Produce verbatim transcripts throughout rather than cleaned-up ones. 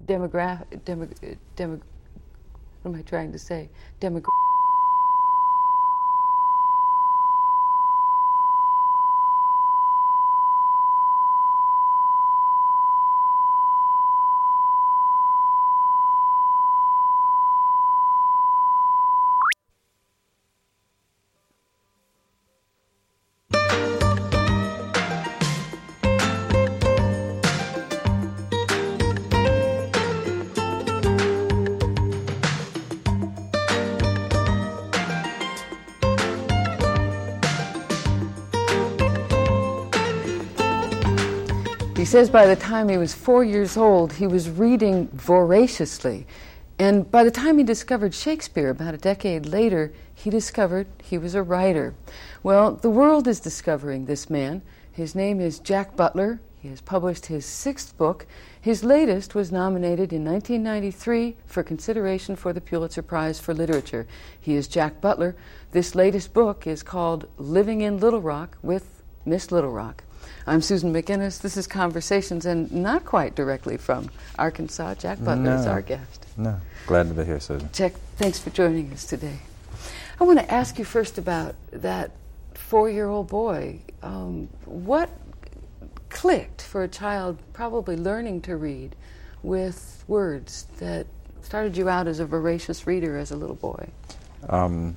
demographic, demo, demo, what am I trying to say? Demographic. He says by the time he was four years old, he was reading voraciously. And by the time he discovered Shakespeare, about a decade later, he discovered he was a writer. Well, the world is discovering this man. His name is Jack Butler. He has published his sixth book. His latest was nominated in nineteen ninety-three for consideration for the Pulitzer Prize for Literature. He is Jack Butler. This latest book is called Living in Little Rock with Miss Little Rock. I'm Susan McInnes. This is Conversations, and not quite directly from Arkansas. Jack Butler no, is our guest. No, glad to be here, Susan. Jack, thanks for joining us today. I want to ask you first about that four-year-old boy. Um, what clicked for a child probably learning to read with words that started you out as a voracious reader as a little boy? Um,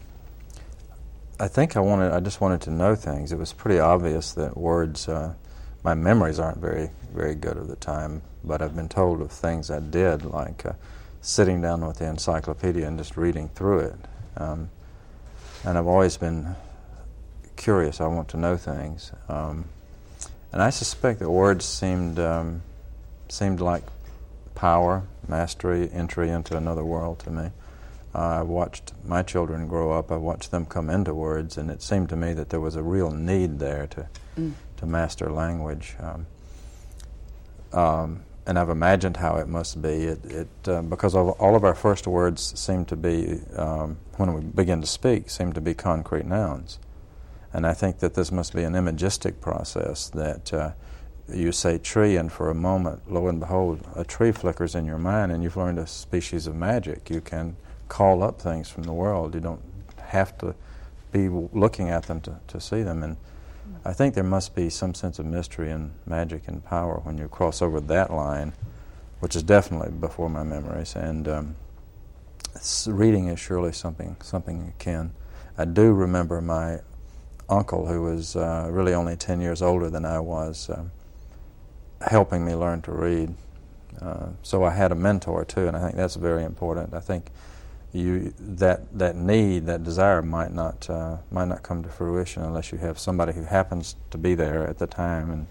I think I wanted. I just wanted to know things. It was pretty obvious that words. Uh, my memories aren't very, very good at the time, but I've been told of things I did, like uh, sitting down with the encyclopedia and just reading through it. Um, and I've always been curious. I want to know things, um, and I suspect that words seemed um, seemed like power, mastery, entry into another world to me. Uh, I watched my children grow up. I watched them come into words, and it seemed to me that there was a real need there to mm. to master language. Um, um, and I've imagined how it must be. It, it uh, because of all of our first words seem to be, um, when we begin to speak, seem to be concrete nouns. And I think that this must be an imagistic process, that uh, you say tree, and for a moment, lo and behold, a tree flickers in your mind, and you've learned a species of magic. You can call up things from the world. You don't have to be looking at them to, to see them. And I think there must be some sense of mystery and magic and power when you cross over that line, which is definitely before my memories. And um, reading is surely something something akin. I do remember my uncle, who was uh, really only ten years older than I was, uh, helping me learn to read. Uh, so I had a mentor too, and I think that's very important. I think You, that that need, that desire might not uh, might not come to fruition unless you have somebody who happens to be there at the time and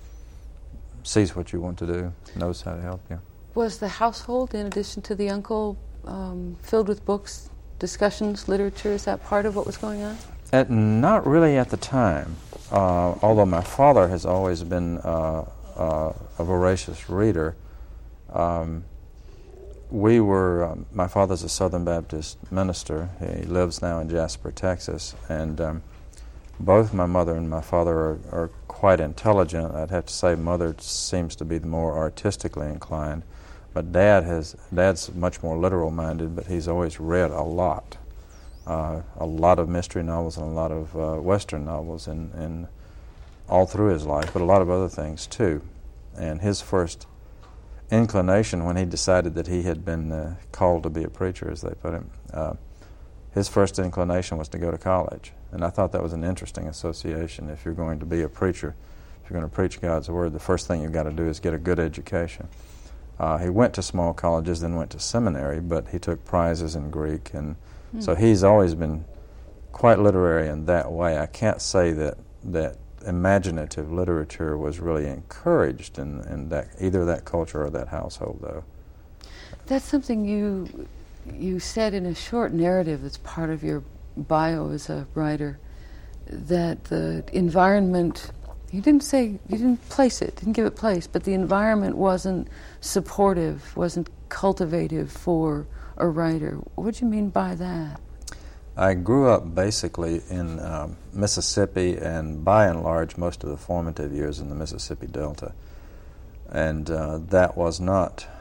sees what you want to do, knows how to help you. Was the household, in addition to the uncle, um, filled with books, discussions, literature? Is that part of what was going on? At, not really at the time, uh, although my father has always been uh, uh, a voracious reader. Um, We were, um, my father's a Southern Baptist minister. He lives now in Jasper, Texas, and um, both my mother and my father are, are quite intelligent. I'd have to say mother seems to be the more artistically inclined, but dad has, dad's much more literal-minded, but he's always read a lot. Uh, a lot of mystery novels and a lot of uh, Western novels, and, and all through his life, but a lot of other things too. And his first inclination, when he decided that he had been uh, called to be a preacher, as they put him, uh, his first inclination was to go to college. And I thought that was an interesting association. If you're going to be a preacher, if you're going to preach God's Word, the first thing you've got to do is get a good education. Uh, he went to small colleges, then went to seminary, but he took prizes in Greek, and mm. so he's always been quite literary in that way. I can't say that that imaginative literature was really encouraged in, in that, either that culture or that household, though. That's something you you said in a short narrative that's part of your bio as a writer, that the environment, you didn't say, you didn't place it, didn't give it place, but the environment wasn't supportive, wasn't cultivative for a writer. What do you mean by that? I grew up basically in um, Mississippi, and by and large most of the formative years in the Mississippi Delta. And uh, that was not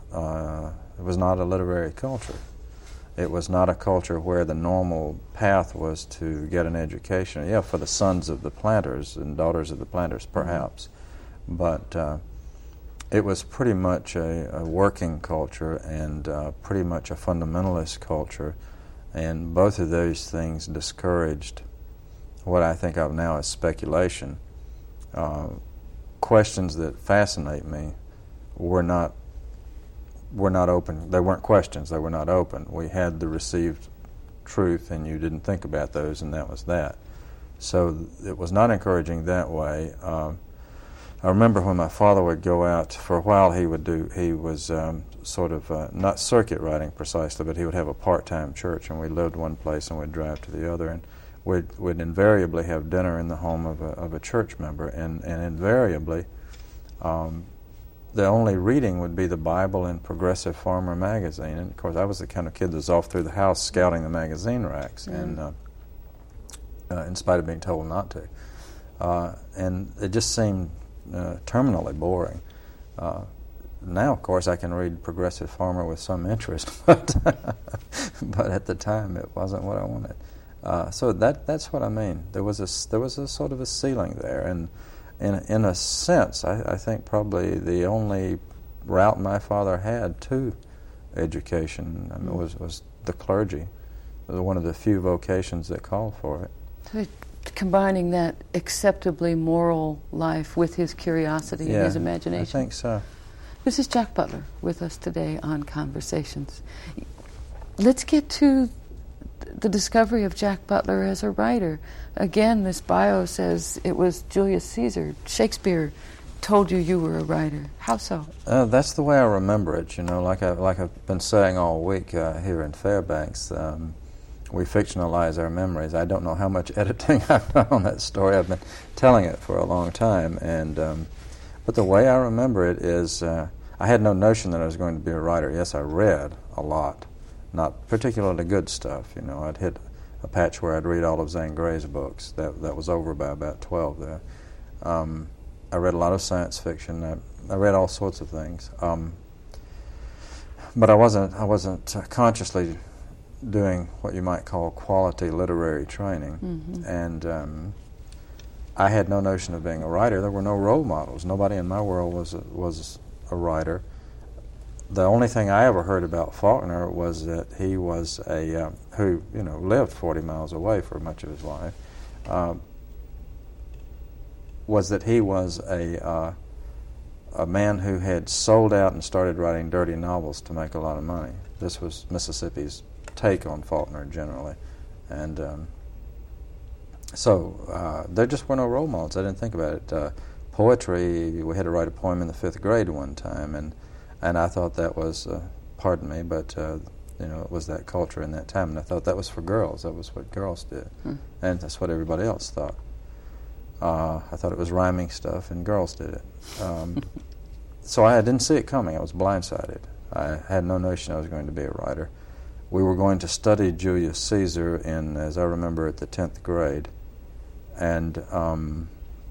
uh, it was not a literary culture. It was not a culture where the normal path was to get an education. Yeah, for the sons of the planters and daughters of the planters, perhaps. Mm-hmm. But uh, it was pretty much a, a working culture and uh, pretty much a fundamentalist culture. And both of those things discouraged what I think of now as speculation. Uh, questions that fascinate me were not were not open. They weren't questions. They were not open. We had the received truth, and you didn't think about those, and that was that. So it was not encouraging that way. Um, I remember when my father would go out, for a while he would do, he was um, sort of, uh, not circuit riding precisely, but he would have a part-time church, and we lived one place and we'd drive to the other, and we'd, we'd invariably have dinner in the home of a, of a church member, and, and invariably um, the only reading would be the Bible and Progressive Farmer magazine. And of course, I was the kind of kid that was off through the house scouting the magazine racks, mm. and uh, uh, in spite of being told not to. Uh, and it just seemed uh, terminally boring. Uh, now, of course, I can read Progressive Farmer with some interest, but but at the time, it wasn't what I wanted. Uh, so that that's what I mean. There was a there was a sort of a ceiling there, and in in a sense, I, I think probably the only route my father had to education I mean, was was the clergy. It was one of the few vocations that called for it. So combining that acceptably moral life with his curiosity yeah, and his imagination. I think so. This is Jack Butler with us today on Conversations. Let's get to the discovery of Jack Butler as a writer. Again, this bio says it was Julius Caesar. Shakespeare told you you were a writer. How so? Uh, that's the way I remember it. You know, like I like I've been saying all week uh, here in Fairbanks. Um, we fictionalize our memories. I don't know how much editing I've done on that story. I've been telling it for a long time, and um, but the way I remember it is, uh, I had no notion that I was going to be a writer. Yes, I read a lot. Not particularly good stuff, you know. I'd hit a patch where I'd read all of Zane Grey's books. That that was over by about twelve there. Um, I read a lot of science fiction. I, I read all sorts of things, um, but I wasn't I wasn't uh, consciously doing what you might call quality literary training, mm-hmm. and um, I had no notion of being a writer. There were no role models. Nobody in my world was a, was a writer. The only thing I ever heard about Faulkner was that he was a, uh, who, you know, lived forty miles away for much of his life, uh, was that he was a, uh, a man who had sold out and started writing dirty novels to make a lot of money. This was Mississippi's take on Faulkner generally. And um, so uh, there just were no role models. I didn't think about it. Uh, poetry, we had to write a poem in the fifth grade one time, and And I thought that was, uh, pardon me, but uh, you know, it was that culture in that time, and I thought that was for girls. That was what girls did, hmm. and that's what everybody else thought. Uh, I thought it was rhyming stuff, and girls did it. Um, so I didn't see it coming. I was blindsided. I had no notion I was going to be a writer. We were going to study Julius Caesar in, as I remember, at the tenth grade, and um,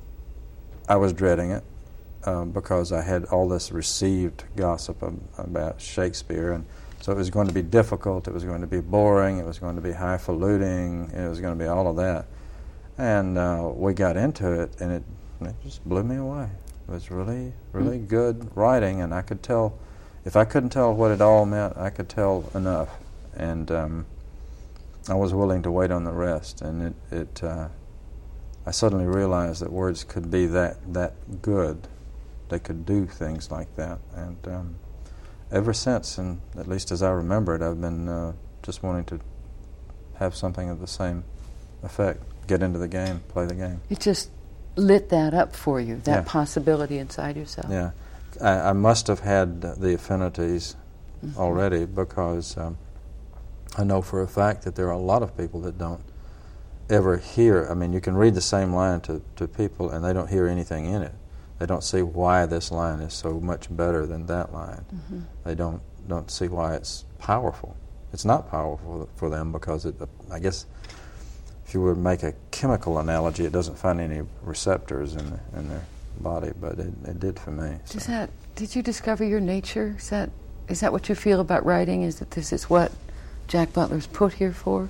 I was dreading it. Uh, because I had all this received gossip ab- about Shakespeare, and so it was going to be difficult, it was going to be boring, it was going to be highfalutin, it was going to be all of that. And uh, we got into it, and it, it just blew me away. It was really, really mm. good writing, and I could tell, if I couldn't tell what it all meant, I could tell enough. And um, I was willing to wait on the rest, and it, it uh, I suddenly realized that words could be that, that good. They could do things like that, and um, ever since, and at least as I remember it, I've been uh, just wanting to have something of the same effect, get into the game, play the game. It just lit that up for you, that yeah. possibility inside yourself. Yeah, I, I must have had the affinities mm-hmm. already, because um, I know for a fact that there are a lot of people that don't ever hear, I mean, you can read the same line to, to people and they don't hear anything in it. They don't see why this line is so much better than that line. Mm-hmm. They don't don't see why it's powerful. It's not powerful for them because it. I guess if you were to make a chemical analogy, it doesn't find any receptors in in their body, but it, it did for me. So. Does that? Did you discover your nature? Is that is that what you feel about writing? Is that this is what Jack Butler's put here for?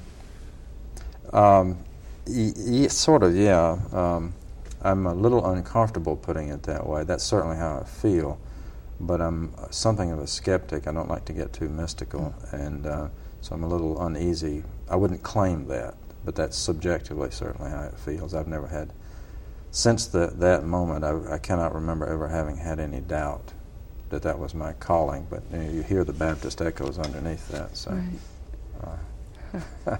Um, y- y- sort of, yeah. Um, I'm a little uncomfortable putting it that way. That's certainly how I feel. But I'm something of a skeptic. I don't like to get too mystical, and uh, so I'm a little uneasy. I wouldn't claim that, but that's subjectively certainly how it feels. I've never had, since the, that moment, I, I cannot remember ever having had any doubt that that was my calling. But you know, you hear the Baptist echoes underneath that. So, right. uh,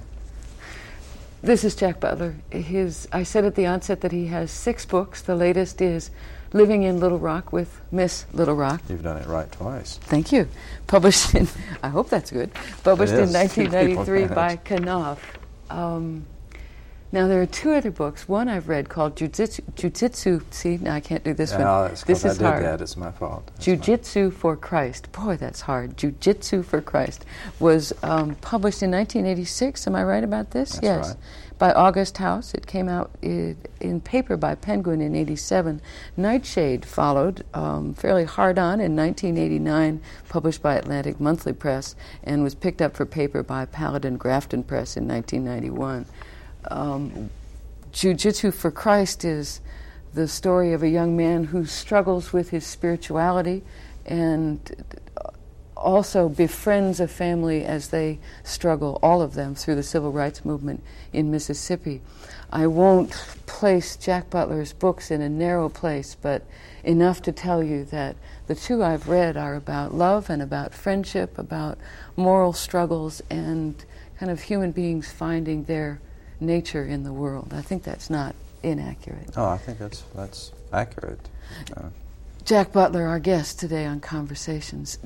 This is Jack Butler. His, I said at the onset that he has six books. The latest is Living in Little Rock with Miss Little Rock. You've done it right twice. Thank you. Published in, I hope that's good, published in nineteen ninety-three by Knopf. Um, now there are two other books. One I've read called Jiu-Jitsu. Jiu-Jitsu. See, now I can't do this no, one. It's this I is did hard. that. It's my fault. That's Jiu-Jitsu for Christ. Boy, that's hard. Jiu-Jitsu for Christ was um, published in nineteen eighty-six. Am I right about this? That's yes. right. By August House. It came out in, in paper by Penguin in eighty-seven. Nightshade followed, um, fairly hard on, in nineteen eighty-nine, published by Atlantic Monthly Press, and was picked up for paper by Paladin Grafton Press in nineteen ninety-one. Um, Jiu-Jitsu for Christ is the story of a young man who struggles with his spirituality and also befriends a family as they struggle, all of them, through the civil rights movement in Mississippi. I won't place Jack Butler's books in a narrow place, but enough to tell you that the two I've read are about love and about friendship, about moral struggles, and kind of human beings finding their nature in the world. I think that's not inaccurate. Oh, I think that's that's accurate. Uh, Jack Butler, our guest today on Conversations.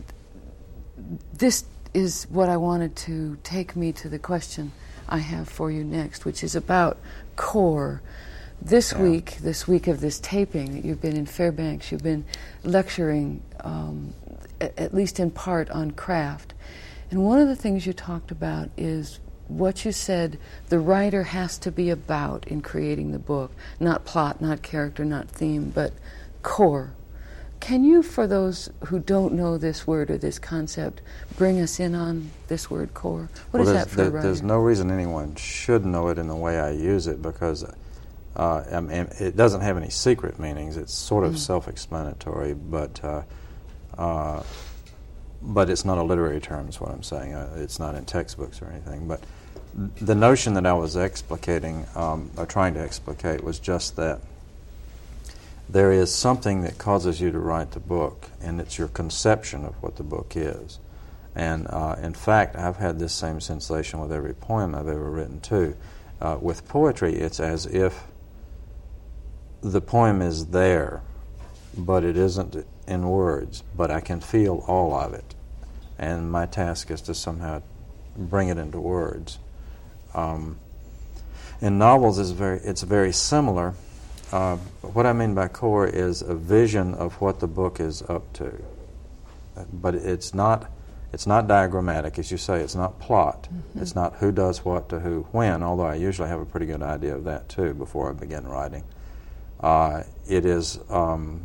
This is what I wanted to take me to the question I have for you next, which is about CORE. This yeah. week, this week of this taping, that you've been in Fairbanks, you've been lecturing, um, a- at least in part, on craft. And one of the things you talked about is what you said the writer has to be about in creating the book. Not plot, not character, not theme, but core. Can you, for those who don't know this word or this concept, bring us in on this word core? What well, is that for there, a writer? There's no reason anyone should know it in the way I use it, because uh, I mean, it doesn't have any secret meanings. It's sort of mm. self-explanatory, but uh, uh, but it's not a literary term is what I'm saying. Uh, it's not in textbooks or anything. But the notion that I was explicating, um, or trying to explicate, was just that there is something that causes you to write the book, and it's your conception of what the book is. And uh, in fact, I've had this same sensation with every poem I've ever written too. Uh, with poetry, it's as if the poem is there, but it isn't in words, but I can feel all of it. And my task is to somehow bring it into words. Um, in novels, is very, it's very similar. Uh, what I mean by core is a vision of what the book is up to. But it's not it's not diagrammatic, as you say. It's not plot. Mm-hmm. It's not who does what to who when, although I usually have a pretty good idea of that, too, before I begin writing. Uh, it is um,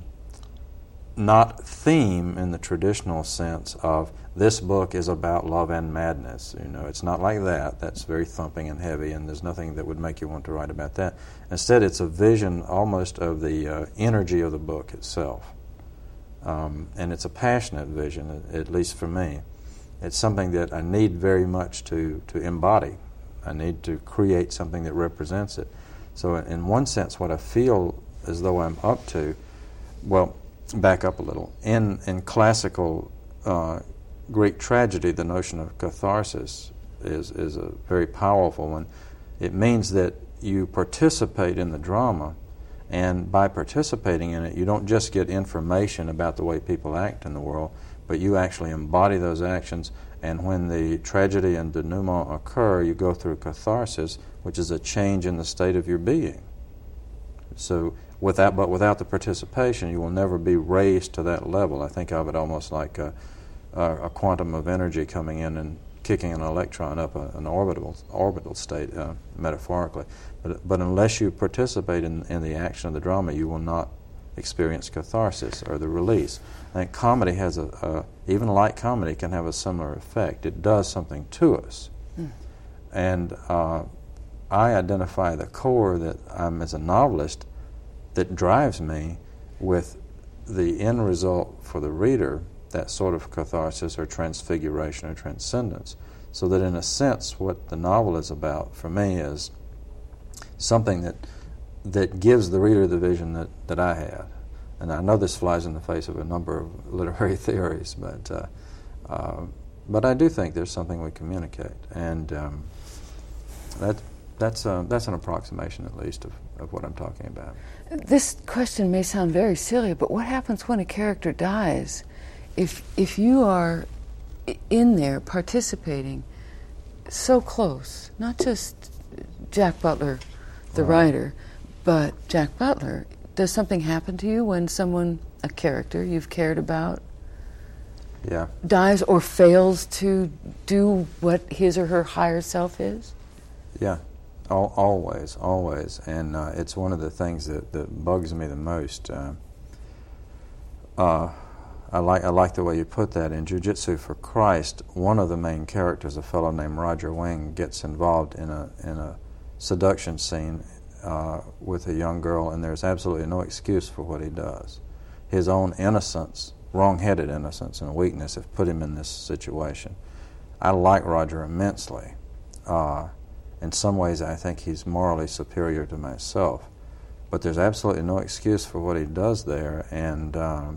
not theme in the traditional sense of this book is about love and madness. You know, it's not like that. That's very thumping and heavy, and there's nothing that would make you want to write about that. Instead, it's a vision almost of the uh, energy of the book itself. Um, and it's a passionate vision, at, at least for me. It's something that I need very much to, to embody. I need to create something that represents it. So in one sense, what I feel as though I'm up to, well, back up a little. In, in classical uh, Greek tragedy, the notion of catharsis is, is a very powerful one. It means that you participate in the drama, and by participating in it, you don't just get information about the way people act in the world, but you actually embody those actions, and when the tragedy and denouement occur, you go through catharsis, which is a change in the state of your being. So without, but without the participation, you will never be raised to that level. I think of it almost like a, a, a quantum of energy coming in and kicking an electron up a, an orbital orbital state, uh, metaphorically. But, but unless you participate in, in the action of the drama, you will not experience catharsis or the release. I think comedy has a, a even light comedy can have a similar effect. It does something to us. Mm. And uh, I identify the core that I'm, as a novelist, that drives me with the end result for the reader, that sort of catharsis or transfiguration or transcendence. So that in a sense what the novel is about for me is something that that gives the reader the vision that, that I had. And I know this flies in the face of a number of literary theories, but uh, uh, but I do think there's something we communicate, and um, that that's uh, that's an approximation at least of, of what I'm talking about. This question may sound very silly, but what happens when a character dies? If if you are in there participating so close, not just Jack Butler, the right. writer, but Jack Butler, does something happen to you when someone, a character you've cared about, yeah. dies or fails to do what his or her higher self is? Yeah, Al- always, always. And uh, it's one of the things that, that bugs me the most. Uh, uh, I like I like the way you put that. In Jiu-Jitsu for Christ, one of the main characters, a fellow named Roger Wing, gets involved in a in a seduction scene uh, with a young girl, and there's absolutely no excuse for what he does. His own innocence, wrong-headed innocence and weakness have put him in this situation. I like Roger immensely. Uh, in some ways, I think he's morally superior to myself, but there's absolutely no excuse for what he does there, and um,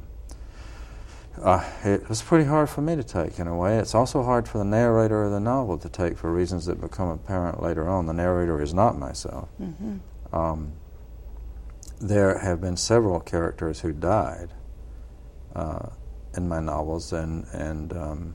Uh, it was pretty hard for me to take in a way. It's also hard for the narrator of the novel to take for reasons that become apparent later on. The narrator is not myself. Mm-hmm. Um, there have been several characters who died uh, in my novels, and, and um,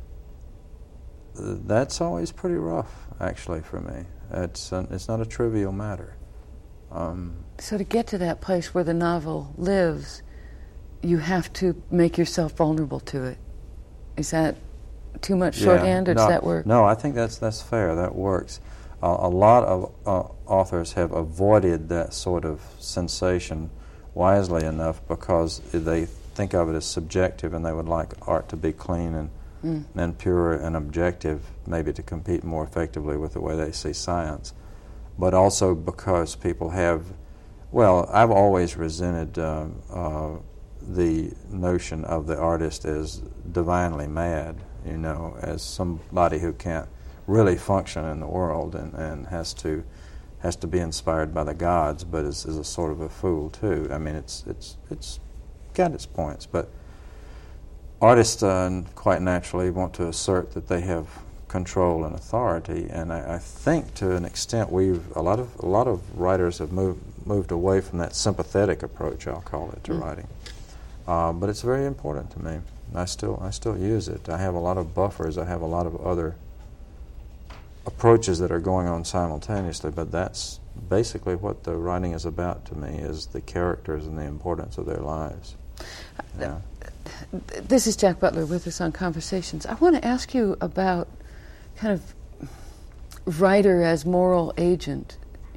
th- that's always pretty rough, actually, for me. It's, uh, it's not a trivial matter. Um, so to get to that place where the novel lives, you have to make yourself vulnerable to it. Is that too much shorthand, yeah, or no, does that work? No, I think that's that's fair. That works. Uh, a lot of uh, authors have avoided that sort of sensation wisely enough because they think of it as subjective, and they would like art to be clean and mm. and pure and objective, maybe to compete more effectively with the way they see science. But also because people have, well, I've always resented uh, uh, the notion of the artist as divinely mad, you know, as somebody who can't really function in the world and, and has to has to be inspired by the gods, but is, is a sort of a fool too. I mean, it's it's it's got its points, but artists uh, quite naturally want to assert that they have control and authority, and I, I think to an extent we've a lot of a lot of writers have moved moved away from that sympathetic approach, I'll call it, to mm. writing. Uh, but it's very important to me. I still I still use it. I have a lot of buffers. I have a lot of other approaches that are going on simultaneously, but that's basically what the writing is about to me, is the characters and the importance of their lives. Yeah. This is Jack Butler with us on Conversations. I want to ask you about kind of writer as moral agent.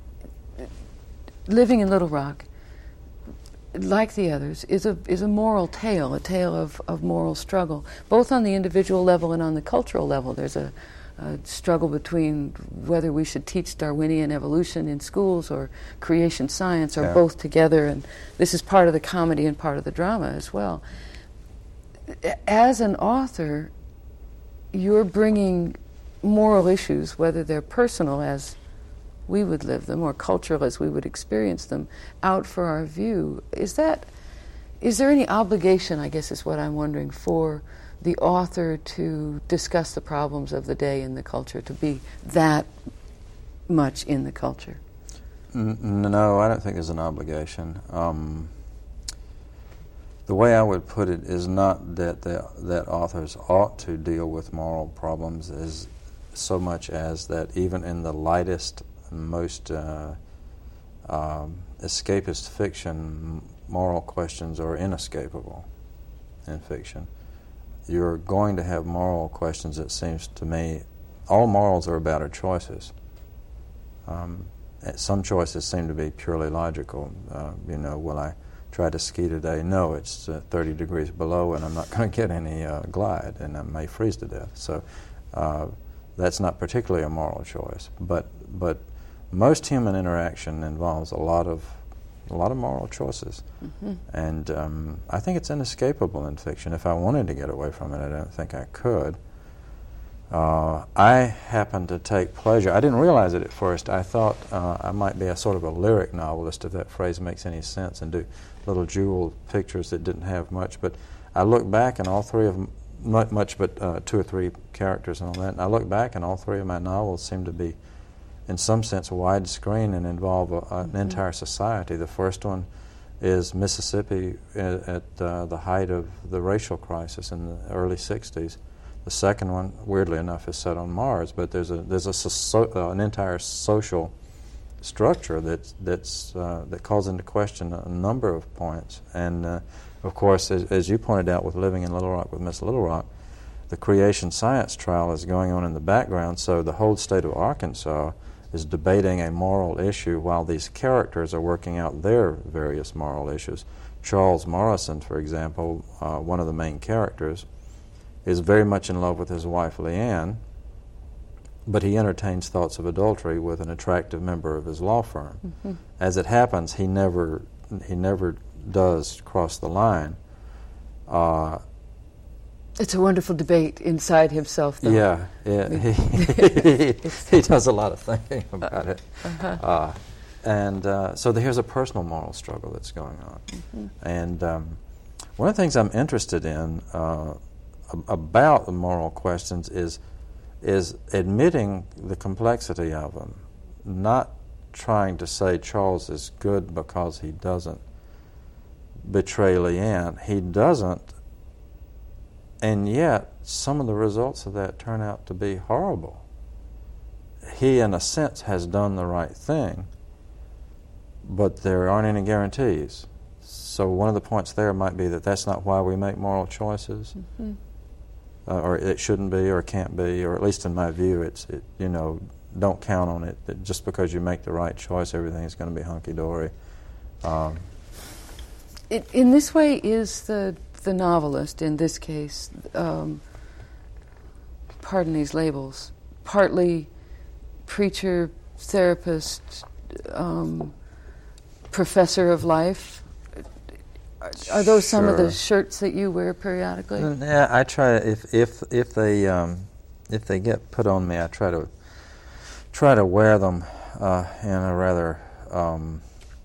Living in Little Rock, like the others, is a is a moral tale, a tale of, of moral struggle, both on the individual level and on the cultural level. There's a, a struggle between whether we should teach Darwinian evolution in schools or creation science, or yeah. both together, and this is part of the comedy and part of the drama as well. As an author, you're bringing moral issues, whether they're personal as we would live them or cultural as we would experience them, out for our view. Is that, is there any obligation, I guess is what I'm wondering, for the author to discuss the problems of the day in the culture, to be that much in the culture? N- no, I don't think there's an obligation. Um, the way I would put it is not that the, that authors ought to deal with moral problems, as so much as that even in the lightest, most uh, um, escapist fiction, moral questions are inescapable in fiction. You're going to have moral questions, it seems to me. All morals are about our choices. Um, some choices seem to be purely logical. Uh, you know, will I try to ski today, no, it's uh, thirty degrees below and I'm not going to get any uh, glide and I may freeze to death. So uh, that's not particularly a moral choice. But but most human interaction involves a lot of a lot of moral choices. Mm-hmm. And um, I think it's inescapable in fiction. If I wanted to get away from it, I don't think I could. Uh, I happen to take pleasure. I didn't realize it at first. I thought uh, I might be a sort of a lyric novelist, if that phrase makes any sense, and do little jeweled pictures that didn't have much. But I look back and all three of them, not much but uh, two or three characters and all that, and I look back and all three of my novels seem to be, in some sense, widescreen and involve a, an mm-hmm. entire society. The first one is Mississippi at, at uh, the height of the racial crisis in the early sixties. The second one, weirdly enough, is set on Mars, but there's a there's a so, uh, an entire social structure that's that's uh, that calls into question a number of points. And uh, of course, as, as you pointed out with Living in Little Rock with Miss Little Rock, the creation science trial is going on in the background. So the whole state of Arkansas is debating a moral issue while these characters are working out their various moral issues. Charles Morrison, for example, uh, one of the main characters, is very much in love with his wife Leanne, but he entertains thoughts of adultery with an attractive member of his law firm. Mm-hmm. As it happens, he never he never does cross the line. Uh, it's a wonderful debate inside himself, though. Yeah, yeah he, he, he does a lot of thinking about it. Uh-huh. Uh, and uh, so here's a personal moral struggle that's going on. Mm-hmm. And um, one of the things I'm interested in uh, about the moral questions is is admitting the complexity of them, not trying to say Charles is good because he doesn't betray Leanne. He doesn't, and yet some of the results of that turn out to be horrible. He, in a sense, has done the right thing, but there aren't any guarantees. So one of the points there might be that that's not why we make moral choices. Mm-hmm. Uh, or it shouldn't be, or can't be, or at least in my view, it's it, you know, don't count on it. That just because you make the right choice, everything's going to be hunky dory. Um, it, in this way, is the the novelist in this case, um, pardon these labels, partly preacher, therapist, um, professor of life. Are those some sure. of the shirts that you wear periodically? Yeah, I try if if if they um, if they get put on me, I try to try to wear them uh, in a rather um,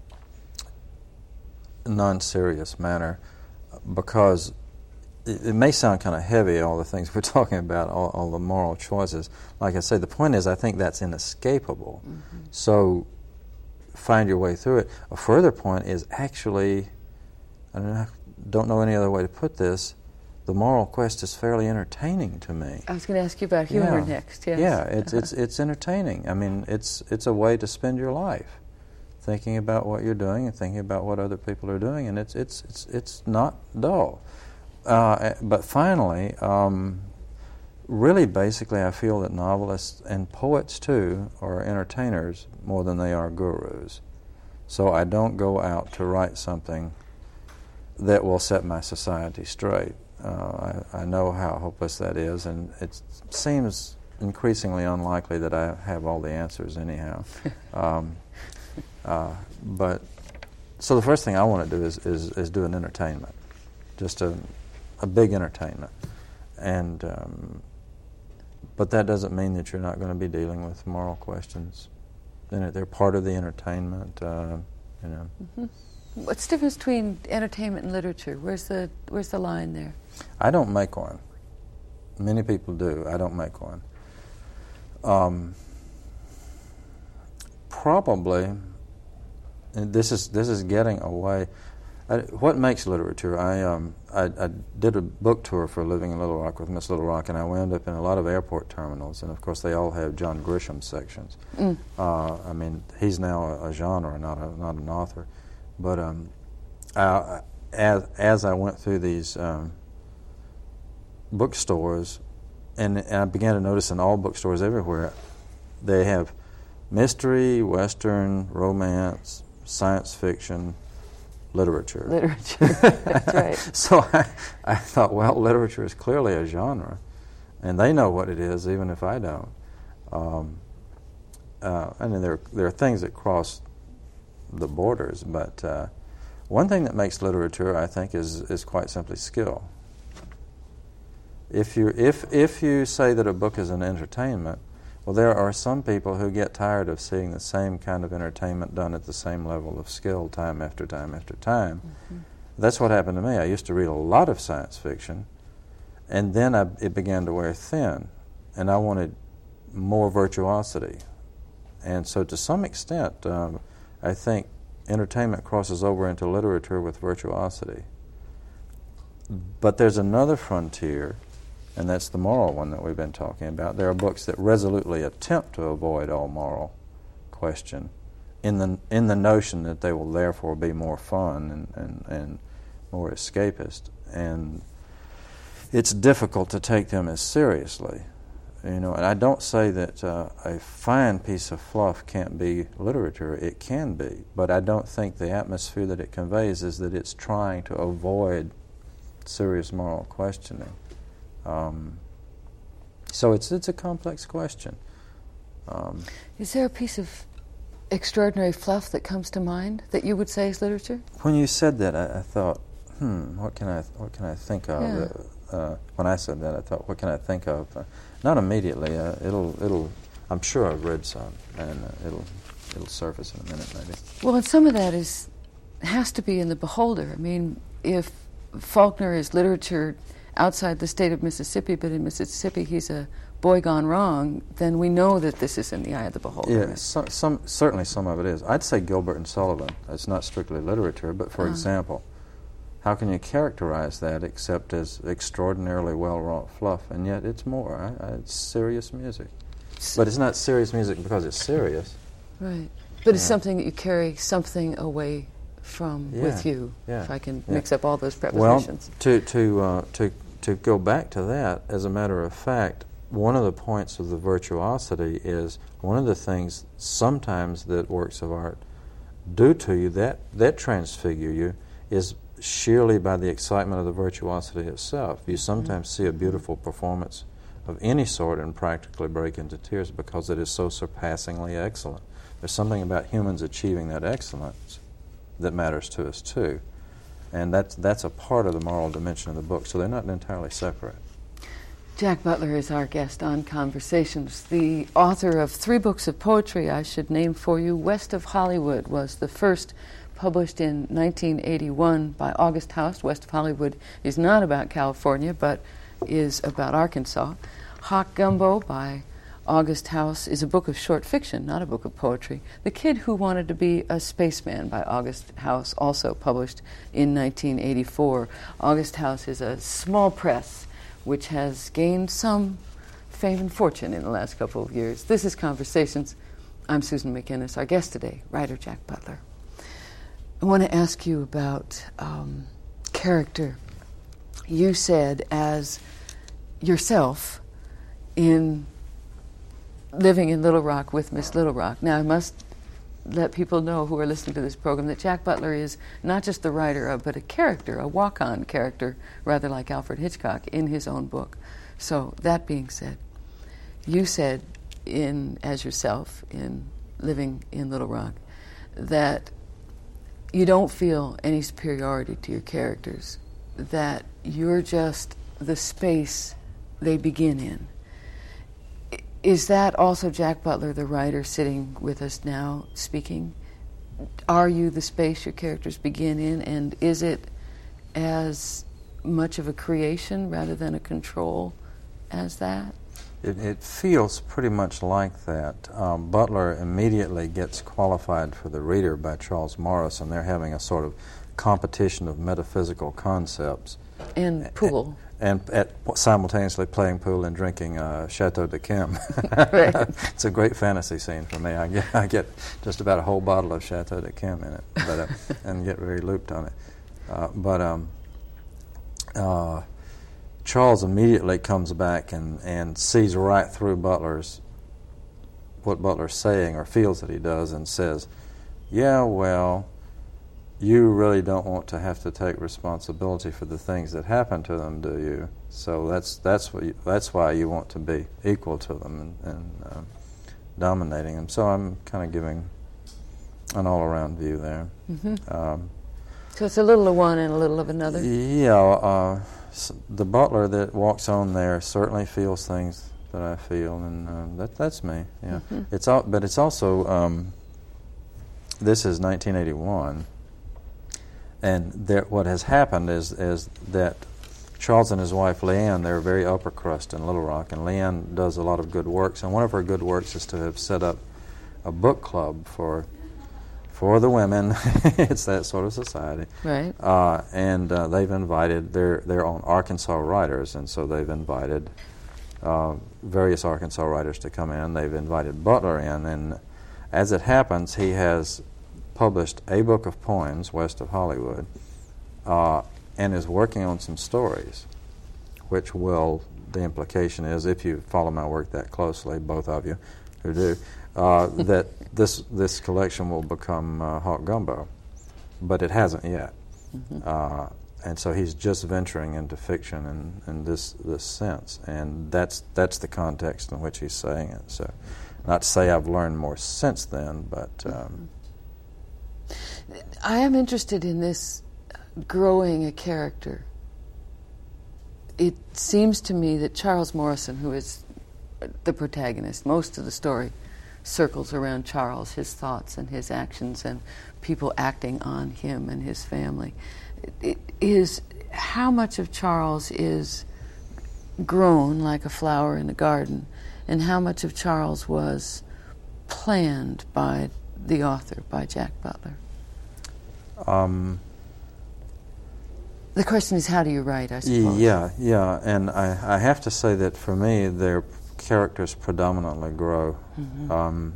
non-serious manner, because it, it may sound kind of heavy, all the things we're talking about, all, all the moral choices. Like I say, the point is, I think that's inescapable. Mm-hmm. So find your way through it. A further point is actually, I don't know, don't know any other way to put this, the moral quest is fairly entertaining to me. I was going to ask you about humor yeah. next. Yes. Yeah, it's it's it's entertaining. I mean, it's it's a way to spend your life, thinking about what you're doing and thinking about what other people are doing, and it's it's it's it's not dull. Uh, but finally, um, really, basically, I feel that novelists and poets too are entertainers more than they are gurus. So I don't go out to write something that will set my society straight. Uh, I, I know how hopeless that is, and it seems increasingly unlikely that I have all the answers anyhow. um, uh, but so the first thing I want to do is, is, is do an entertainment, just a, a big entertainment. And um, but that doesn't mean that you're not going to be dealing with moral questions. They're, they're part of the entertainment, uh, you know. Mm-hmm. What's the difference between entertainment and literature? Where's the where's the line there? I don't make one. Many people do. I don't make one. Um, probably, and this is this is getting away. I, what makes literature? I, um, I I did a book tour for Living in Little Rock with Miss Little Rock, and I wound up in a lot of airport terminals, and of course they all have John Grisham sections. Mm. Uh, I mean, he's now a, a genre, not a, not an author. But um, I, as as I went through these um, bookstores, and, and I began to notice in all bookstores everywhere, they have mystery, western, romance, science fiction, literature. Literature, that's right. So I, I thought, well, literature is clearly a genre, and they know what it is, even if I don't. Um, uh, I mean, there there are things that cross the borders, but uh, one thing that makes literature, I think, is is quite simply skill. If you if if you say that a book is an entertainment, well, there are some people who get tired of seeing the same kind of entertainment done at the same level of skill time after time after time. Mm-hmm. That's what happened to me. I used to read a lot of science fiction, and then I, it began to wear thin, and I wanted more virtuosity. And so to some extent, um, I think entertainment crosses over into literature with virtuosity. But there's another frontier, and that's the moral one that we've been talking about. There are books that resolutely attempt to avoid all moral question in the in the notion that they will therefore be more fun and, and, and more escapist. And it's difficult to take them as seriously. You know, and I don't say that uh, a fine piece of fluff can't be literature. It can be, but I don't think the atmosphere that it conveys is that it's trying to avoid serious moral questioning. Um, so it's it's a complex question. Um, is there a piece of extraordinary fluff that comes to mind that you would say is literature? When you said that, I, I thought, hmm, what can I what can I think of? Yeah. Uh, uh, when I said that, I thought, what can I think of? Uh, not immediately. Uh, it'll it'll. I'm sure I've read some, and uh, it'll it'll surface in a minute, maybe. Well, and some of that is has to be in the beholder. I mean, if Faulkner is literature outside the state of Mississippi, but in Mississippi he's a boy gone wrong, then we know that this is in the eye of the beholder. Yeah, some, some certainly some of it is. I'd say Gilbert and Sullivan. It's not strictly literature, but for uh. example, how can you characterize that except as extraordinarily well-wrought fluff? And yet it's more. I, I, it's serious music. S- but it's not serious music because it's serious. Right. But yeah. it's something that you carry something away from yeah. with you, yeah. if I can yeah. mix up all those prepositions. Well, to, to, uh, to, to go back to that, as a matter of fact, one of the points of the virtuosity is one of the things sometimes that works of art do to you, that, that transfigure you, is sheerly by the excitement of the virtuosity itself. You sometimes mm-hmm. see a beautiful performance of any sort and practically break into tears because it is so surpassingly excellent. There's something about humans achieving that excellence that matters to us too. And that's, that's a part of the moral dimension of the book, so they're not entirely separate. Jack Butler is our guest on Conversations. The author of three books of poetry I should name for you. West of Hollywood was the first, published in nineteen eighty-one by August House. West of Hollywood is not about California, but is about Arkansas. Hawk Gumbo by August House is a book of short fiction, not a book of poetry. The Kid Who Wanted to Be a Spaceman by August House, also published in nineteen eighty-four. August House is a small press which has gained some fame and fortune in the last couple of years. This is Conversations. I'm Susan McInnes. Our guest today, writer Jack Butler. I want to ask you about um, character. You said as yourself in living in Little Rock with Miss Little Rock. Now, I must let people know who are listening to this program that Jack Butler is not just the writer of, but a character, a walk-on character, rather like Alfred Hitchcock, in his own book. So, that being said, you said in as yourself in living in Little Rock that you don't feel any superiority to your characters, that you're just the space they begin in. Is that also Jack Butler, the writer, sitting with us now, speaking? Are you the space your characters begin in, and is it as much of a creation rather than a control as that? It, it feels pretty much like that. Um, Butler immediately gets qualified for the reader by Charles Morris, and they're having a sort of competition of metaphysical concepts. And pool. And at simultaneously playing pool and drinking uh, Chateau de Kim. Right. It's a great fantasy scene for me. I get, I get just about a whole bottle of Chateau de Kim in it, but uh, and get very looped on it. Uh, but um, uh, Charles immediately comes back and, and sees right through Butler's what Butler's saying or feels that he does, and says, "Yeah, well, you really don't want to have to take responsibility for the things that happen to them, do you? So that's that's what you, that's why you want to be equal to them and, and um, dominating them. So I'm kind of giving an all-around view there. Mm-hmm. Um, so it's a little of one and a little of another? Yeah. Uh, s- the butler that walks on there certainly feels things that I feel, and uh, that that's me. Yeah. Mm-hmm. It's all, but it's also um, this is nineteen eighty-one, and there, what has happened is is that Charles and his wife Leanne, they're very upper crust in Little Rock, and Leanne does a lot of good works, and one of her good works is to have set up a book club for for the women. It's that sort of society, right? Uh, and uh, they've invited they're they're on Arkansas writers, and so they've invited uh, various Arkansas writers to come in. They've invited Butler in, and as it happens, he has published a book of poems west of Hollywood, uh, and is working on some stories, which will, the implication is, if you follow my work that closely, both of you who do, uh, that this this collection will become uh, Hawk Gumbo, but it hasn't yet. Mm-hmm. Uh, and so he's just venturing into fiction in, in this this sense, and that's that's the context in which he's saying it. So, not to say I've learned more since then, but um, I am interested in this growing a character. It seems to me that Charles Morrison, who is the protagonist, most of the story circles around Charles, his thoughts and his actions, and people acting on him and his family. It is how much of Charles is grown like a flower in a garden, and how much of Charles was planned by the author, by Jack Butler. Um, the question is, how do you write, I suppose? Yeah, yeah, and I, I have to say that for me, their characters predominantly grow. Mm-hmm. Um,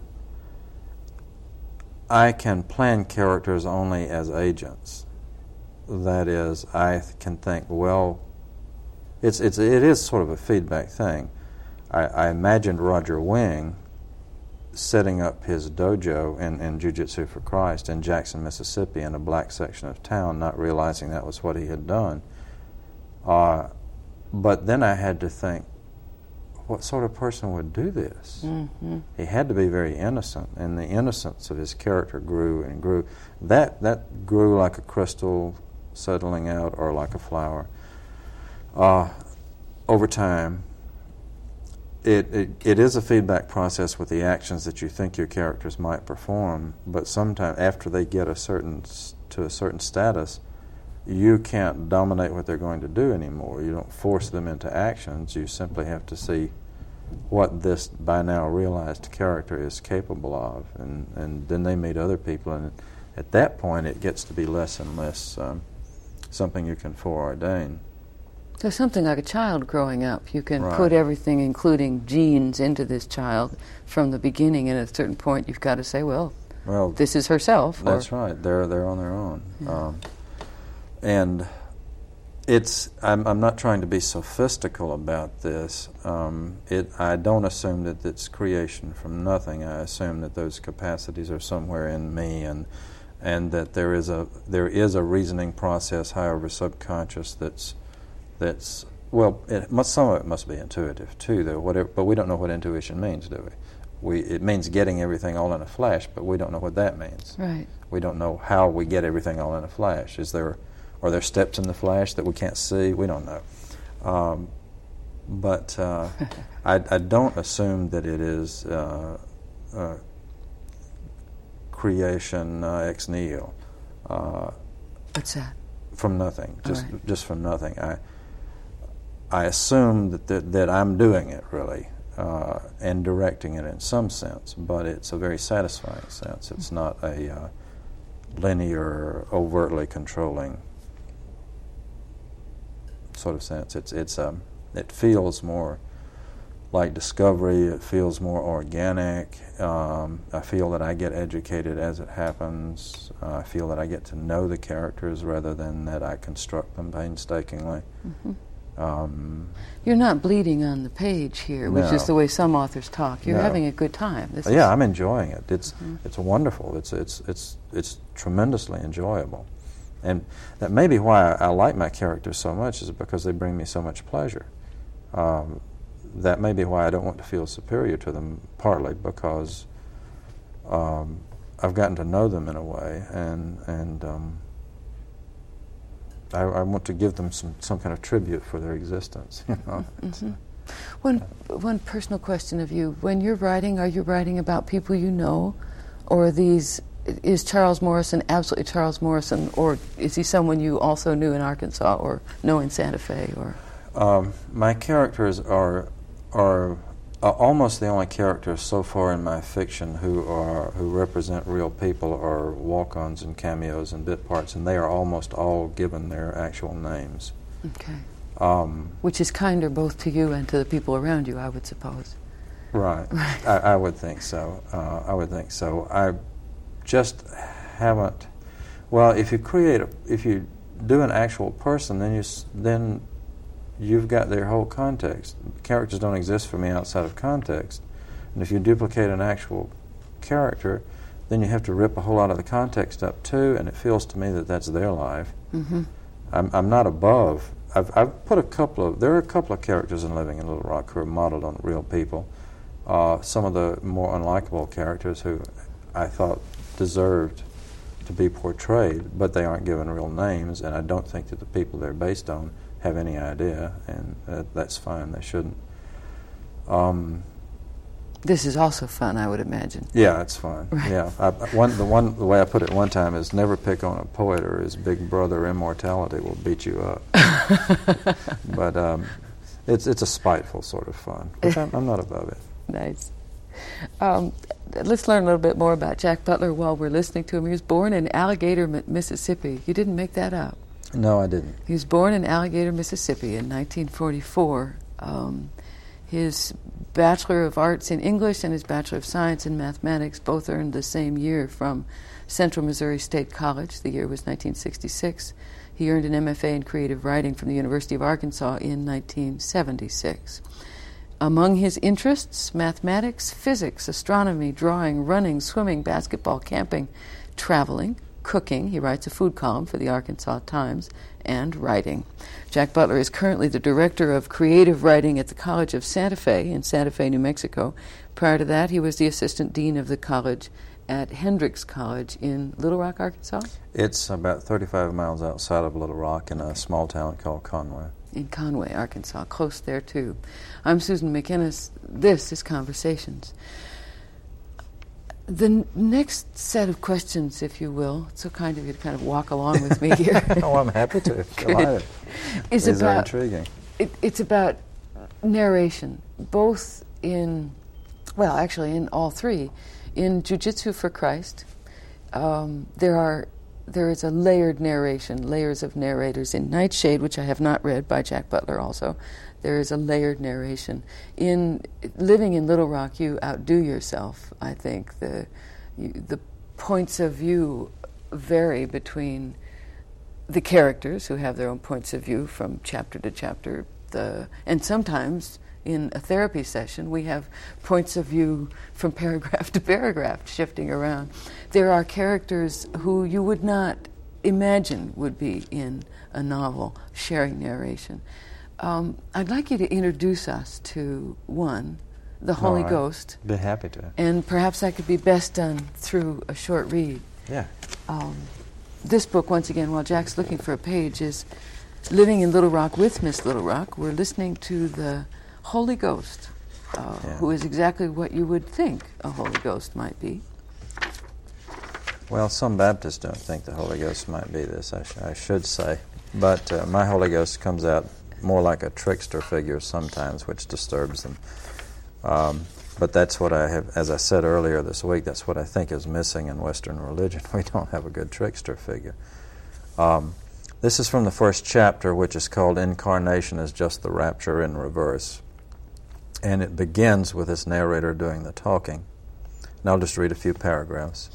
I can plan characters only as agents. That is, I th- can think, well, it's it's it is sort of a feedback thing. I, I imagined Roger Wing setting up his dojo in, in Jiu-Jitsu for Christ in Jackson, Mississippi, in a black section of town, not realizing that was what he had done. Uh, but then I had to think, what sort of person would do this? Mm-hmm. He had to be very innocent, and the innocence of his character grew and grew. That that grew like a crystal settling out, or like a flower. Uh, over time, it, it it is a feedback process with the actions that you think your characters might perform, but sometime after they get a certain to a certain status, you can't dominate what they're going to do anymore. You don't force them into actions. You simply have to see what this by now realized character is capable of, and, and then they meet other people, and at that point it gets to be less and less um, something you can foreordain. So something like a child growing up, you can Right. put everything, including genes, into this child from the beginning, and at a certain point you've got to say, well, Well, this is herself. or- that's right. They're they're on their own. Yeah. Um, and it's I'm I'm not trying to be sophistical about this. Um, it I don't assume that it's creation from nothing. I assume that those capacities are somewhere in me, and and that there is a there is a reasoning process, however subconscious, that's that's well, it must, some of it must be intuitive too, though. Whatever, but we don't know what intuition means, do we? We it means getting everything all in a flash, but we don't know what that means. Right. We don't know how we get everything all in a flash. Is there Are there steps in the flash that we can't see? We don't know. Um, but uh, I, I don't assume that it is uh, uh, creation uh, ex nihilo. Uh, What's that? from nothing, just right. just from nothing. I I assume that that, that I'm doing it really uh, and directing it in some sense, but it's a very satisfying sense. It's not a uh, linear, overtly controlling sort of sense. It's it's um it feels more like discovery. It feels more organic. Um, I feel that I get educated as it happens. Uh, I feel that I get to know the characters rather than that I construct them painstakingly. Mm-hmm. Um, You're not bleeding on the page here, which No. is the way some authors talk. You're No. having a good time. This yeah, is, I'm enjoying it. It's Mhm. it's wonderful. It's it's it's it's tremendously enjoyable, and that may be why I, I like my characters so much, is because they bring me so much pleasure. Um, that may be why I don't want to feel superior to them, partly because um, I've gotten to know them in a way, and and um, I, I want to give them some, some kind of tribute for their existence. You know. Mm-hmm. One one personal question of you: when you're writing, are you writing about people you know, or are these? Is Charles Morrison absolutely Charles Morrison, or is he someone you also knew in Arkansas or know in Santa Fe? Or Um, my characters are are uh, almost the only characters so far in my fiction who are who represent real people are walk-ons and cameos and bit parts, and they are almost all given their actual names. okay, Um, which is kinder both to you and to the people around you, I would suppose. right, I, I would think so. Uh, I would think so. I just haven't. Well, if you create a, if you do an actual person, then you s- then. You've got their whole context. Characters don't exist for me outside of context. And if you duplicate an actual character, then you have to rip a whole lot of the context up too, and it feels to me that that's their life. Mm-hmm. I'm, I'm not above. I've, I've put a couple of, there are a couple of characters in Living in Little Rock who are modeled on real people. Uh, some of the more unlikable characters who I thought deserved to be portrayed, but they aren't given real names, and I don't think that the people they're based on have any idea, and uh, that's fine. They shouldn't. Um, This is also fun, I would imagine. yeah, it's fine. Right. Yeah, I, I- one the one the way I put it one time is never pick on a poet, or his big brother immortality will beat you up. But um, it's it's a spiteful sort of fun, which I'm, I'm not above it. Nice. Um, let's learn a little bit more about Jack Butler while we're listening to him. He was born in Alligator, Mi- Mississippi. You didn't make that up. No, I didn't. He was born in Alligator, Mississippi in nineteen forty-four. Um, his Bachelor of Arts in English and his Bachelor of Science in Mathematics both earned the same year from Central Missouri State College. The year was nineteen sixty-six. He earned an M F A in Creative Writing from the University of Arkansas in nineteen seventy-six. Among his interests, mathematics, physics, astronomy, drawing, running, swimming, basketball, camping, traveling, cooking. He writes a food column for the Arkansas Times, and writing. Jack Butler is currently the director of creative writing at the College of Santa Fe in Santa Fe, New Mexico. Prior to that, he was the assistant dean of the college at Hendrix College in Little Rock, Arkansas? It's about thirty-five miles outside of Little Rock in a small town called Conway. In Conway, Arkansas, close there too. I'm Susan McInnes. This is Conversations. The n- next set of questions, if you will, it's so kind of you to kind of walk along with me here. Oh, I'm happy to. Delighted. is These are about intriguing. it, it's about narration, both in, well, actually in all three. In Jiu-Jitsu for Christ, um, there are there is a layered narration, layers of narrators. In Nightshade, which I have not read, by Jack Butler also, there is a layered narration. In Living in Little Rock, you outdo yourself, I think. The you, the points of view vary between the characters, who have their own points of view from chapter to chapter, the and sometimes in a therapy session, we have points of view from paragraph to paragraph shifting around. There are characters who you would not imagine would be in a novel sharing narration. Um, I'd like you to introduce us to one, the Holy All right. Ghost, Be happy to. and perhaps that could be best done through a short read. Yeah. Um, this book, once again, while Jack's looking for a page, is Living in Little Rock with Miss Little Rock. We're listening to the Holy Ghost, uh, Yeah. who is exactly what you would think a Holy Ghost might be. Well, some Baptists don't think the Holy Ghost might be this, I, sh- I should say. But uh, my Holy Ghost comes out more like a trickster figure sometimes, which disturbs them. Um, but that's what I have, as I said earlier this week, that's what I think is missing in Western religion. We don't have a good trickster figure. Um, this is from the first chapter, which is called Incarnation is Just the Rapture in Reverse. And it begins with this narrator doing the talking. And I'll just read a few paragraphs.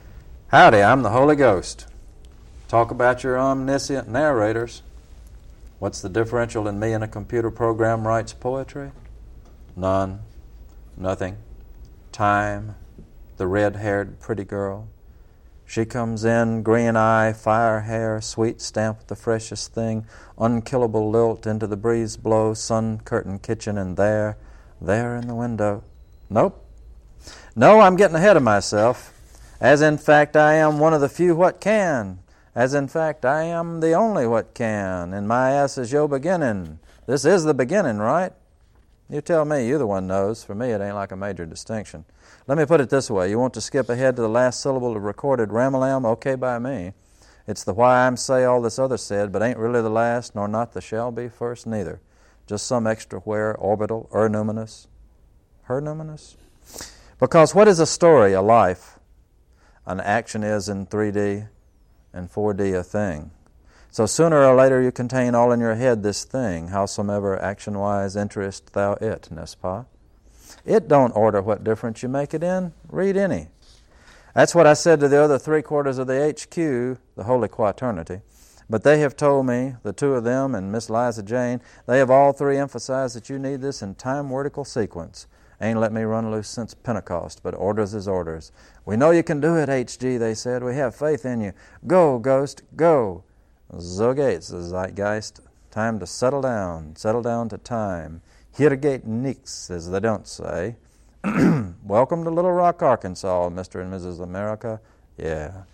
Howdy, I'm the Holy Ghost. Talk about your omniscient narrators. What's the differential in me and a computer program writes poetry? None. Nothing. Time, the red-haired pretty girl. She comes in, green eye, fire hair, sweet stamp with the freshest thing, unkillable lilt into the breeze blow, sun curtain kitchen, and there, there in the window. Nope. No, I'm getting ahead of myself. As in fact I am one of the few what can. As in fact I am the only what can. And my ass is your beginning. This is the beginning, right? You tell me, you're the one knows. For me, it ain't like a major distinction. Let me put it this way. You want to skip ahead to the last syllable of recorded Ramalam? Okay by me. It's the why I'm say all this other said, but ain't really the last, nor not the shall be first neither. Just some extra where, orbital, er numinous. Her numinous? Because what is a story, a life? An action is in three D and four D a thing. So sooner or later you contain all in your head this thing, howsomever action-wise interest thou it, n'est-ce pas? It don't order what difference you make it in. Read any. That's what I said to the other three-quarters of the H Q, the Holy Quaternity. But they have told me, the two of them and Miss Liza Jane, they have all three emphasized that you need this in time-vertical sequence. Ain't let me run loose since Pentecost, but orders is orders. We know you can do it, H G, they said. We have faith in you. Go, Ghost, go. So gates the Zeitgeist. Time to settle down, settle down to time. Hier geht nix, as they don't say. Welcome to Little Rock, Arkansas, Mister and Missus America. Yeah.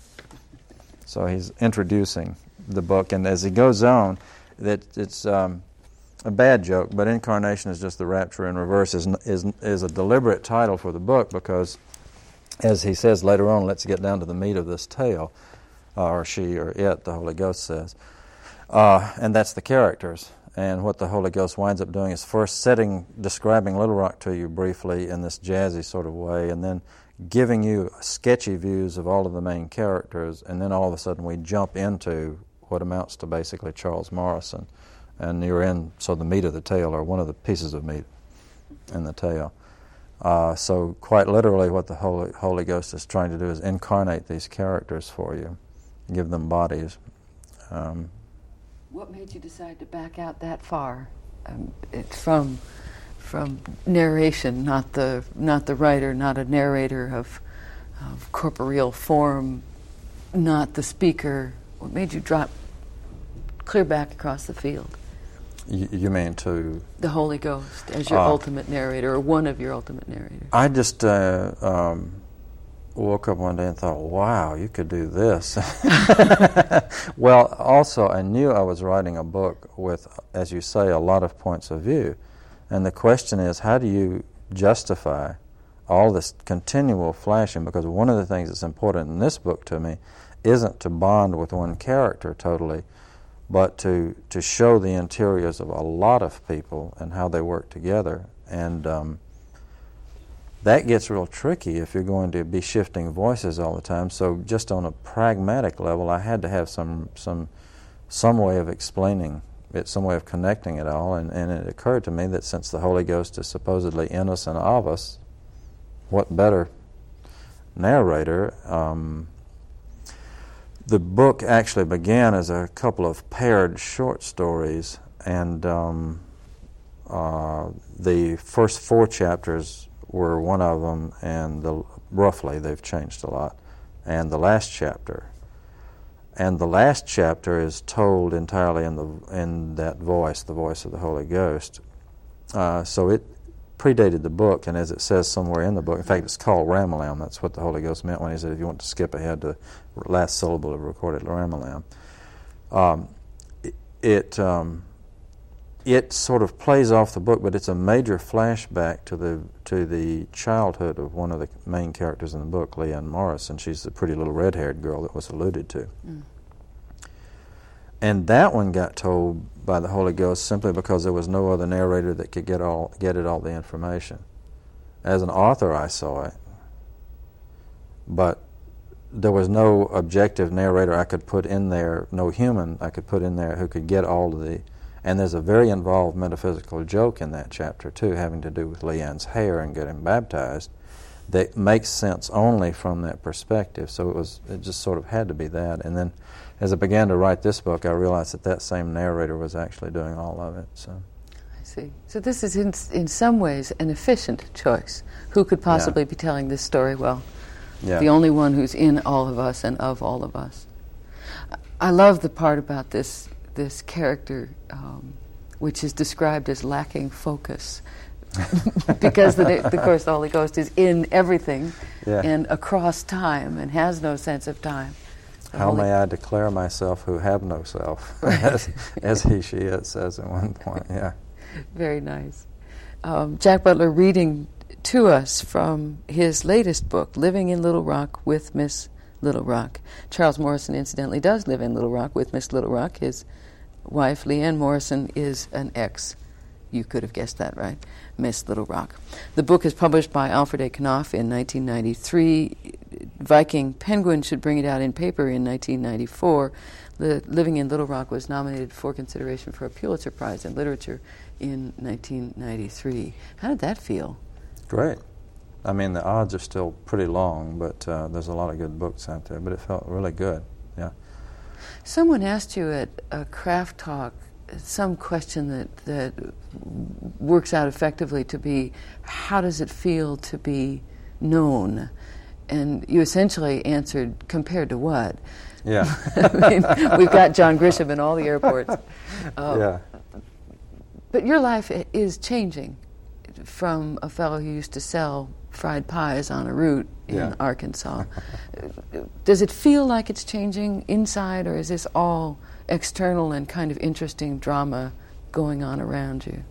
So he's introducing the book, and as he goes on, that it's um, a bad joke, but Incarnation is just the Rapture in Reverse is, is, is a deliberate title for the book because, as he says later on, let's get down to the meat of this tale. Uh, or she, or it, the Holy Ghost says. Uh, and that's the characters. And what the Holy Ghost winds up doing is first setting, describing Little Rock to you briefly in this jazzy sort of way, and then giving you sketchy views of all of the main characters, and then all of a sudden we jump into what amounts to basically Charles Morrison. And you're in, so the meat of the tale, or one of the pieces of meat in the tale. Uh, so quite literally what the Holy, Holy Ghost is trying to do is incarnate these characters for you. Give them bodies. Um, what made you decide to back out that far? Um, it's from from narration, not the not the writer, not a narrator of, of corporeal form, not the speaker. What made you drop clear back across the field? You, you mean to the Holy Ghost as your uh, ultimate narrator, or one of your ultimate narrators? I just. Uh, um, woke up one day and thought, wow, you could do this. Well, also, I knew I was writing a book with, as you say, a lot of points of view. And the question is, how do you justify all this continual flashing? Because one of the things that's important in this book to me isn't to bond with one character totally, but to, to show the interiors of a lot of people and how they work together. And um, that gets real tricky if you're going to be shifting voices all the time. So just on a pragmatic level, I had to have some some some way of explaining it, some way of connecting it all. And, and it occurred to me that since the Holy Ghost is supposedly in us and of us, what better narrator? Um, the book actually began as a couple of paired short stories, and um, uh, the first four chapters were one of them, and the, roughly they've changed a lot, and the last chapter. And the last chapter is told entirely in the in that voice, the voice of the Holy Ghost. Uh, so it predated the book, and as it says somewhere in the book, in fact, it's called Ramalam. That's what the Holy Ghost meant when he said, if you want to skip ahead to the last syllable of recorded Ramalam. Um, it... it um, It sort of plays off the book, but it's a major flashback to the to the childhood of one of the main characters in the book, Leanne Morris, and she's the pretty little red-haired girl that was alluded to. Mm. And that one got told by the Holy Ghost simply because there was no other narrator that could get all get it all the information. As an author, I saw it, but there was no objective narrator I could put in there, no human I could put in there who could get all of the. And there's a very involved metaphysical joke in that chapter, too, having to do with Leanne's hair and getting baptized, that makes sense only from that perspective. So it was, it just sort of had to be that. And then as I began to write this book, I realized that that same narrator was actually doing all of it. So, I see. So this is in, in some ways an efficient choice. Who could possibly yeah. be telling this story well? Yeah. The only one who's in all of us and of all of us. I love the part about this this character, um, which is described as lacking focus, because the, of course the Holy Ghost is in everything yeah. and across time and has no sense of time. The How Holy may I declare myself who have no self, as, as he, she, it says at one point. Yeah. Very nice. Um, Jack Butler reading to us from his latest book, Living in Little Rock with Miss Little Rock. Charles Morrison, incidentally, does live in Little Rock with Miss Little Rock. His wife, Leanne Morrison, is an ex, you could have guessed that, right, Miss Little Rock. The book is published by Alfred A. Knopf in nineteen ninety-three. Viking Penguin should bring it out in paper in nineteen ninety-four. The Living in Little Rock was nominated for consideration for a Pulitzer Prize in Literature in nineteen ninety-three. How did that feel? Great. I mean, the odds are still pretty long, but uh, there's a lot of good books out there, but it felt really good, yeah. Someone asked you at a craft talk some question that, that works out effectively to be, how does it feel to be known? And you essentially answered, compared to what? Yeah. I mean, we've got John Grisham in all the airports. Uh, yeah. But your life i- is changing from a fellow who used to sell fried pies on a route in Yeah. Arkansas. Does it feel like it's changing inside, or is this all external and kind of interesting drama going on around you?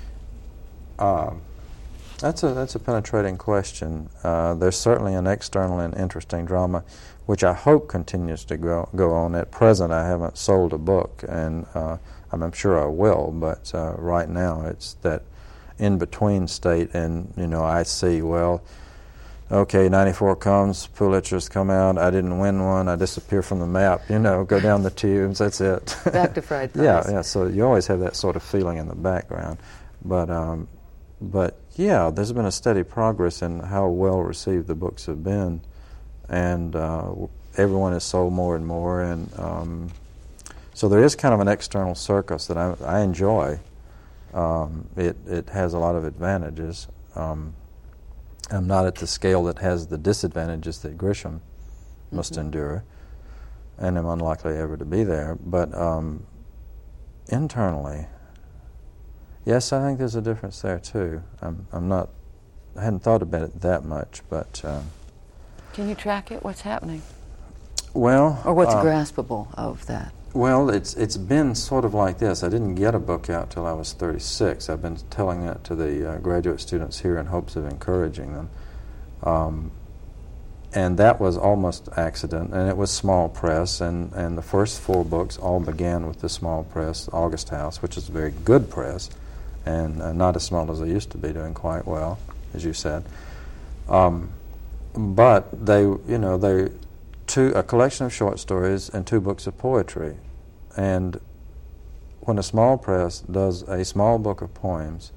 Um, that's a that's a penetrating question. Uh, there's certainly an external and interesting drama, which I hope continues to go go on. At present, I haven't sold a book, and uh, I'm, I'm sure I will. But uh, right now, it's that in-between state, and you know, I see, well, okay, ninety-four comes, Pulitzer's come out, I didn't win one, I disappear from the map, you know, go down the tubes, that's it. Back to fried pies. Yeah, yeah, so you always have that sort of feeling in the background. But, um, but yeah, there's been a steady progress in how well received the books have been, and uh, everyone has sold more and more, and um, so there is kind of an external circus that I, I enjoy. Um, it, it has a lot of advantages. Um, I'm not at the scale that has the disadvantages that Grisham mm-hmm. must endure, and am unlikely ever to be there. But um, internally, yes, I think there's a difference there too. I'm, I'm not, I hadn't thought about it that much, but... Um, Can you track it? What's happening? Well... Or what's uh, graspable of that? Well, it's it's been sort of like this. I didn't get a book out till I was thirty-six. I've been telling that to the uh, graduate students here in hopes of encouraging them. Um, and that was almost accident, and it was small press, and, and the first four books all began with the small press, August House, which is a very good press, and uh, not as small as they used to be, doing quite well, as you said. Um, but they, you know, they... Two, a collection of short stories and two books of poetry. And when a small press does a small book of poems,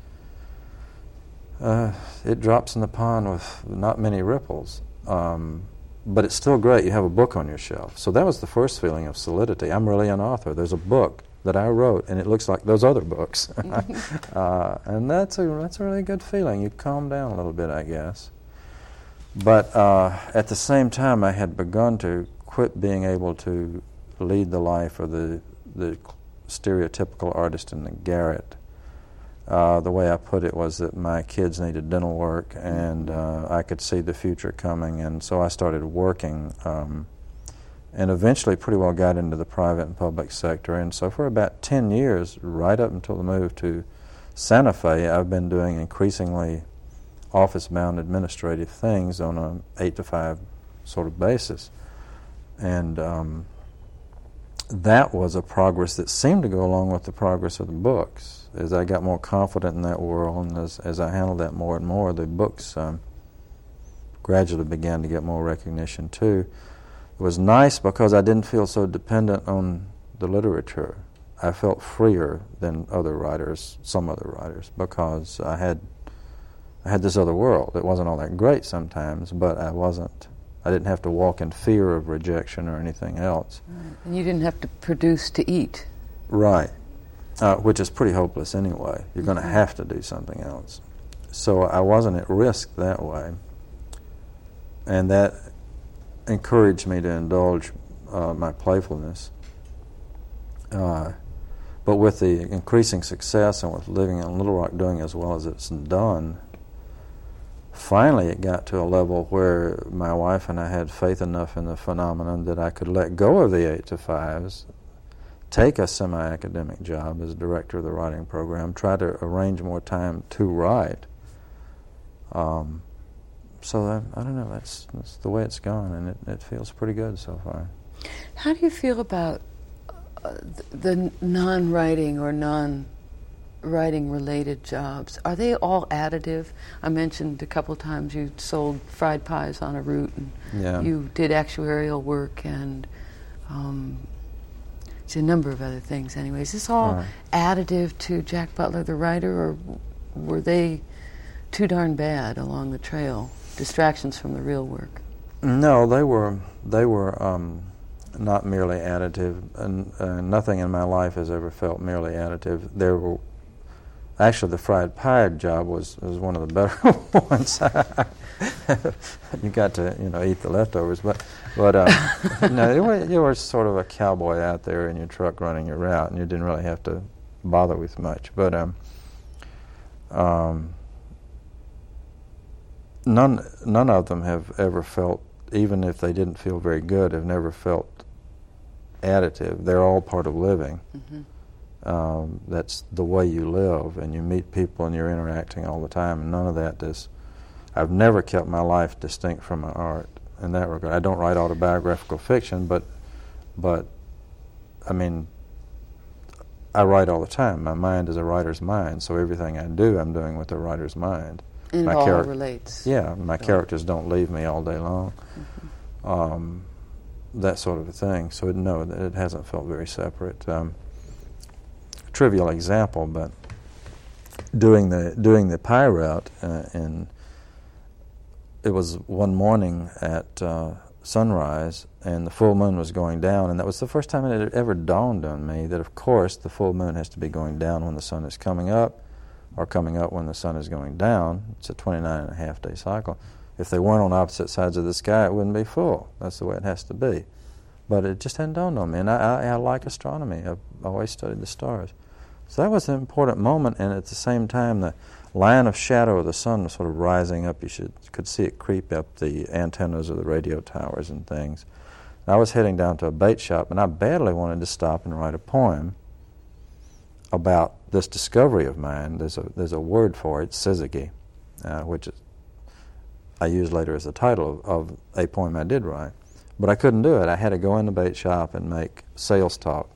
uh, it drops in the pond with not many ripples. Um, but it's still great. You have a book on your shelf. So that was the first feeling of solidity. I'm really an author. There's a book that I wrote, and it looks like those other books. uh, and that's a, that's a really good feeling. You calm down a little bit, I guess. But uh, at the same time, I had begun to quit being able to lead the life of the the stereotypical artist in the garret. Uh, the way I put it was that my kids needed dental work, and uh, I could see the future coming, and so I started working, um, and eventually pretty well got into the private and public sector. And so for about ten years, right up until the move to Santa Fe, I've been doing increasingly office-bound administrative things on a eight to five sort of basis. And um, that was a progress that seemed to go along with the progress of the books. As I got more confident in that world, and as, as I handled that more and more, the books um, gradually began to get more recognition too. It was nice because I didn't feel so dependent on the literature. I felt freer than other writers, some other writers, because I had I had this other world. It wasn't all that great sometimes, but I wasn't I didn't have to walk in fear of rejection or anything else. Right. And you didn't have to produce to eat. Right, uh, which is pretty hopeless anyway. You're going to Mm-hmm. have to do something else. So I wasn't at risk that way. And that encouraged me to indulge uh, my playfulness. Uh, but with the increasing success and with living in Little Rock doing as well as it's done, finally it got to a level where my wife and I had faith enough in the phenomenon that I could let go of the eight to fives, take a semi-academic job as director of the writing program, try to arrange more time to write. Um, so I, I don't know, that's, that's the way it's gone, and it, it feels pretty good so far. How do you feel about uh, the non-writing or non-writing related jobs? Are they all additive? I mentioned a couple times you sold fried pies on a route, and Yeah. you did actuarial work, and um, it's a number of other things anyway. Is this all Right. additive to Jack Butler, the writer, or were they too darn bad along the trail, distractions from the real work? No, they were they were um, not merely additive, and uh, nothing in my life has ever felt merely additive. There were actually the fried pie job was, was one of the better ones. You got to you know eat the leftovers, but but uh, no, you were, you were sort of a cowboy out there in your truck running your route, and you didn't really have to bother with much. But um, um, none none of them have ever felt, even if they didn't feel very good, have never felt additive. They're all part of living. Mm-hmm. Um, that's the way you live, and you meet people and you're interacting all the time, and none of that is. I've never kept my life distinct from my art in that regard. I don't write autobiographical fiction, but but I mean, I write all the time. My mind is a writer's mind, so everything I do, I'm doing with a writer's mind. And my it all char- relates. Yeah, my Oh. characters don't leave me all day long. Mm-hmm. Um, that sort of a thing. So it, no, it hasn't felt very separate. Um, trivial example, but doing the doing the pie route uh, in. It was one morning at uh, sunrise, and the full moon was going down, and that was the first time it had ever dawned on me that, of course, the full moon has to be going down when the sun is coming up, or coming up when the sun is going down. It's a twenty-nine and a half day cycle. If they weren't on opposite sides of the sky, it wouldn't be full. That's the way it has to be. But it just hadn't dawned on me, and I, I, I like astronomy. I've always studied the stars. So that was an important moment, and at the same time, the line of shadow of the sun was sort of rising up. You should could see it creep up the antennas of the radio towers and things. And I was heading down to a bait shop, and I badly wanted to stop and write a poem about this discovery of mine. There's a there's a word for it, syzygy, uh, which is, I used later as the title of, of a poem I did write. But I couldn't do it. I had to go in the bait shop and make sales talk.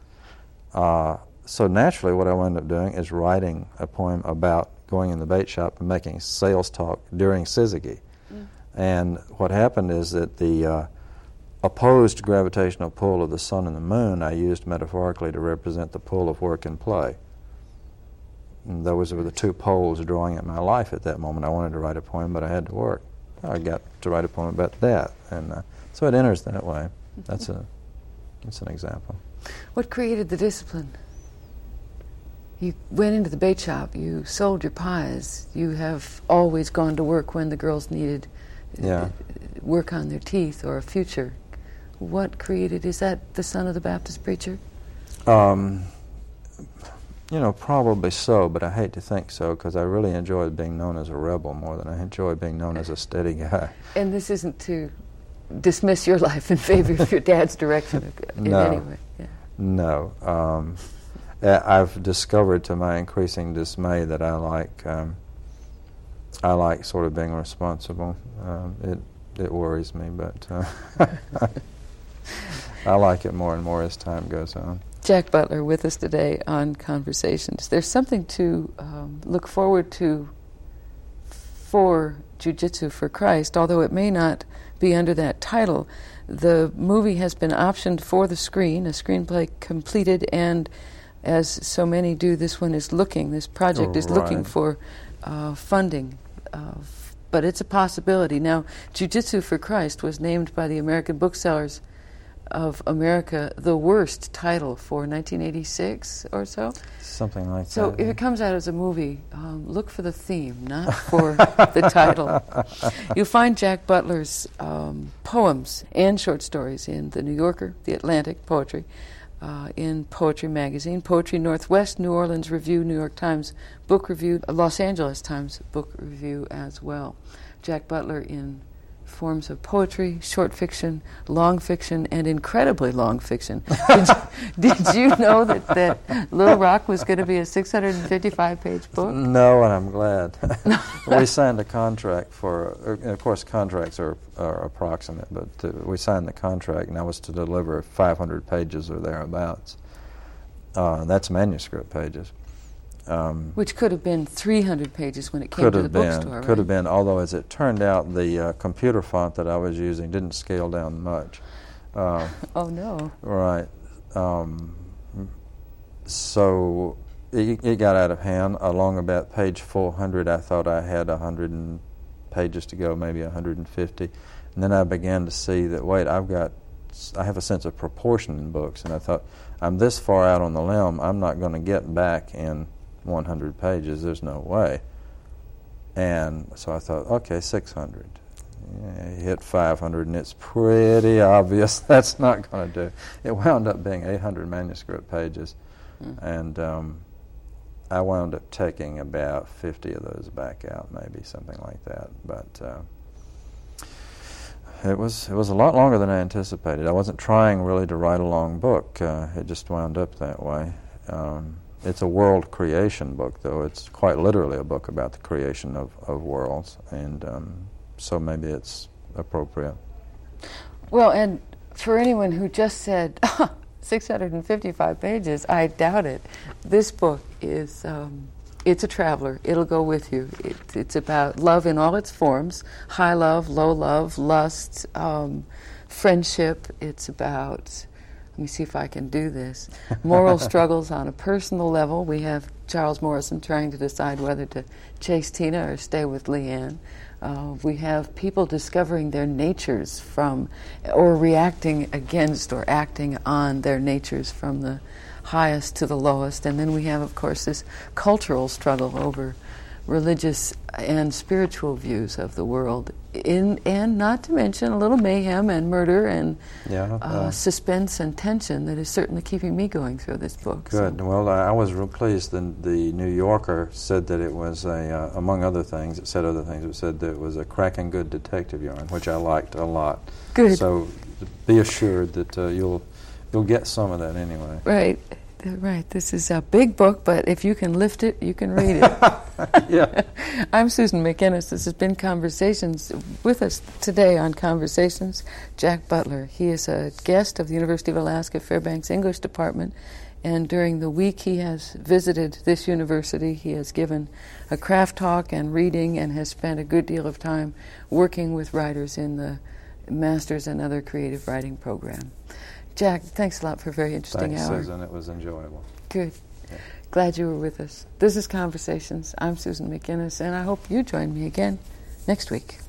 Uh, so naturally, what I wound up doing is writing a poem about going in the bait shop and making sales talk during syzygy. Mm. And what happened is that the uh, opposed gravitational pull of the sun and the moon I used metaphorically to represent the pull of work and play. And those were the two poles drawing at my life at that moment. I wanted to write a poem, but I had to work. I got to write a poem about that, and uh, so it enters that way. Mm-hmm. That's a that's an example. What created the discipline? You went into the bait shop, you sold your pies, you have always gone to work when the girls needed yeah. work on their teeth or a future. What created, is that the son of the Baptist preacher? Um, you know, probably so, but I hate to think so, because I really enjoyed being known as a rebel more than I enjoy being known as a steady guy. And this isn't to dismiss your life in favor of your dad's direction in no. any way? Yeah. No. Um, I've discovered to my increasing dismay that I like um, I like sort of being responsible. Um, it it worries me, but uh, I like it more and more as time goes on. Jack Butler with us today on Conversations. There's something to um, look forward to for Jiu-Jitsu for Christ, although it may not be under that title. The movie has been optioned for the screen, a screenplay completed, and as so many do, this one is looking, this project oh, is right. looking for uh, funding. Uh, f- but it's a possibility. Now, Jiu-Jitsu for Christ was named by the American Booksellers of America the worst title for nineteen eighty-six or so. Something like so that. So if it comes out as a movie, um, look for the theme, not for the title. You'll find Jack Butler's um, poems and short stories in The New Yorker, The Atlantic, Poetry, uh, in Poetry Magazine, Poetry Northwest, New Orleans Review, New York Times Book Review, Los Angeles Times Book Review as well. Jack Butler in forms of poetry, short fiction, long fiction, and incredibly long fiction. Did you, did you know that, that Little Rock was going to be a six hundred fifty-five page book? No, and I'm glad. We signed a contract for, uh, of course, contracts are, are approximate, but uh, we signed the contract, and I was to deliver five hundred pages or thereabouts. Uh, that's manuscript pages. Um, Which could have been three hundred pages when it came to the been, bookstore, Could right? have been, although as it turned out, the uh, computer font that I was using didn't scale down much. Uh, oh, no. Right. Um, so it, it got out of hand. Along about page four hundred, I thought I had one hundred pages to go, maybe one hundred fifty. And then I began to see that, wait, I've got, I have a sense of proportion in books. And I thought, I'm this far out on the limb, I'm not going to get back in one hundred pages, there's no way. And so I thought, okay, six hundred. Yeah, hit five hundred, and it's pretty obvious that's not going to do. It wound up being eight hundred manuscript pages, mm. and um, I wound up taking about fifty of those back out, maybe something like that. But uh, it was it was a lot longer than I anticipated. I wasn't trying really to write a long book. Uh, it just wound up that way. Um, It's a world creation book, though. It's quite literally a book about the creation of, of worlds, and um, so maybe it's appropriate. Well, and for anyone who just said, oh, six hundred fifty-five pages, I doubt it. This book is, um, it's a traveler. It'll go with you. It, it's about love in all its forms, high love, low love, lust, um, friendship. It's about... Let me see if I can do this. Moral struggles on a personal level. We have Charles Morrison trying to decide whether to chase Tina or stay with Leanne. Uh, we have people discovering their natures from, or reacting against or acting on their natures from the highest to the lowest. And then we have, of course, this cultural struggle over religious and spiritual views of the world, in, and not to mention a little mayhem and murder and yeah, uh, uh, suspense and tension that is certainly keeping me going through this book. Good. So. Well, I was real pleased. The, the New Yorker said that it was a, uh, among other things, it said other things, it said that it was a cracking good detective yarn, which I liked a lot. Good. So be assured that uh, you'll you'll get some of that anyway. Right. Right. This is a big book, but if you can lift it, you can read it. Yeah. I'm Susan McInnes. This has been Conversations. With us today on Conversations, Jack Butler. He is a guest of the University of Alaska Fairbanks English Department, and during the week he has visited this university. He has given a craft talk and reading and has spent a good deal of time working with writers in the Masters and Other Creative Writing program. Jack, thanks a lot for a very interesting Thanks, hour. Susan. It was enjoyable. Good. Yeah. Glad you were with us. This is Conversations. I'm Susan McInnes, and I hope you join me again next week.